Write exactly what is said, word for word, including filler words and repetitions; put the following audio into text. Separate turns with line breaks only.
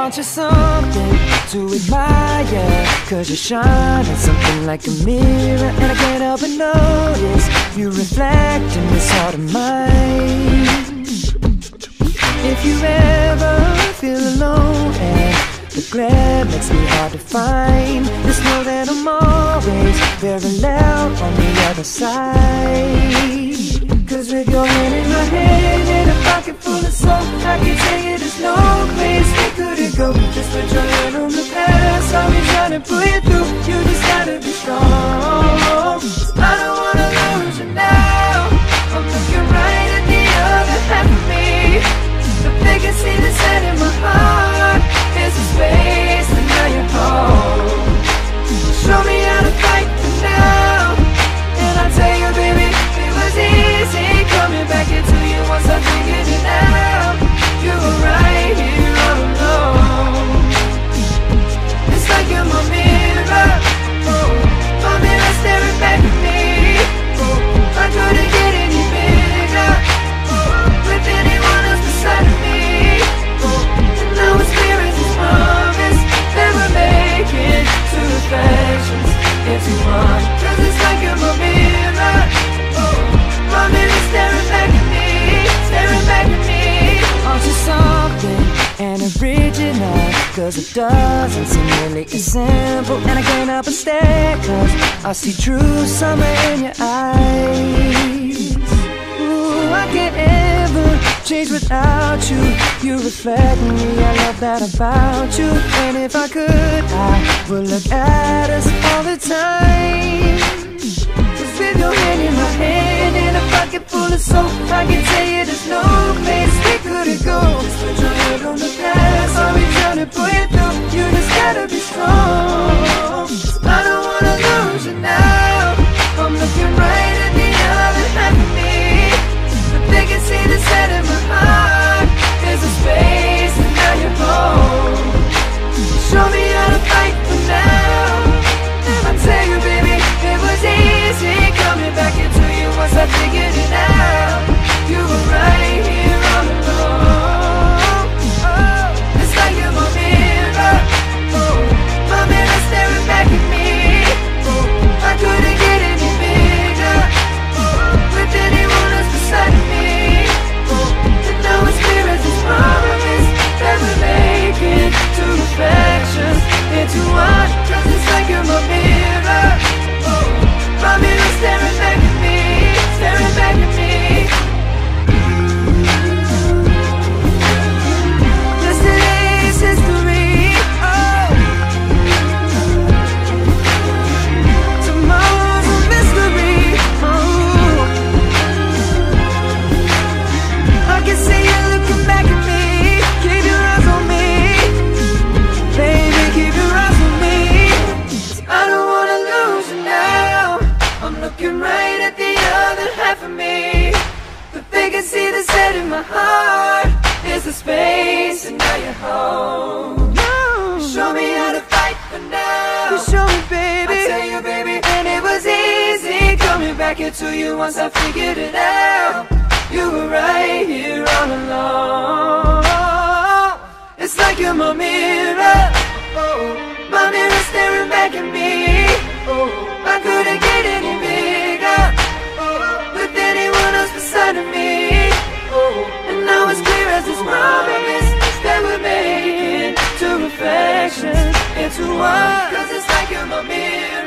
Aren't you something to admire? Cause you shine at something like a mirror, and I can't help but notice you reflect in this heart of mine. If you ever feel alone and the glare makes me hard to find, just know that I'm always parallel on the other side. Cause with your hand in my hand and a pocket full of soul, I can tell you there's no place we couldn't go. Just put your hand on the past, I'll be trying to pull you through. You just gotta be strong. I don't wanna lose you now. I'm looking right at the other half of me. The vacancy that's set in my heart is a space, and now you're home. Show me how to fight for now, and I'll tell you, baby, it was easy coming back into you once I figured it out. You were right here all alone. It's like you're my mirror, oh, my mirror staring back at me. Oh, I couldn't get any bigger, oh, with anyone else beside of me. Oh, and now it's clear as this promise that we're making two reflections into one. Cause it's like you're my mirror, oh, my mirror staring back at me, staring back at me. Aren't you something and original? Cause it doesn't seem really as simple, and I can't help but stare, cause I see true summer in your eyes. Ooh, I can't ever change without you. You reflect me, I love that about you. And if I could, I would look at us all the time. Cause with your hand in my hand and a pocket full of soap, I can tell you there's no place we couldn't go. Just put your head on the past, I'll be trying to pull you through. You just gotta be strong. I don't wanna lose you now. I'm looking right at the other half of me. The vacancy that's set in my heart is a space, and now you're home. Show me how to fight for now. I tell you, baby, it was easy coming back into you once I figured it out. You were right here all along. Oh, it's like you're my mirror, oh, my mirror staring back at me. Oh, I couldn't get any bigger, oh, with anyone else beside of me. Oh, and now it's clear as this promise that we're making two reflections into one. Cause it's like you're my mirror, oh, my mirror staring back at me, staring back at me. Yesterday's history, oh, tomorrow's a mystery, oh. I can see you looking back at me. Keep your eyes on me, baby, keep your eyes on me. I don't wanna lose you now. I'm looking right at the other half of me. The vacancy that's set in my heart is the space, and now you're home. No. Show me how to fight for now. You show me, baby. I tell you, baby, and it was easy coming back into you once I figured it out. You were right here all along. It's like you're my mirror, oh, my mirror staring back at me. Oh, I couldn't get any bigger, oh, with anyone else beside of me. Oh, and now it's clear as this promise that we're making two reflections into one. Cause it's like you're my mirror.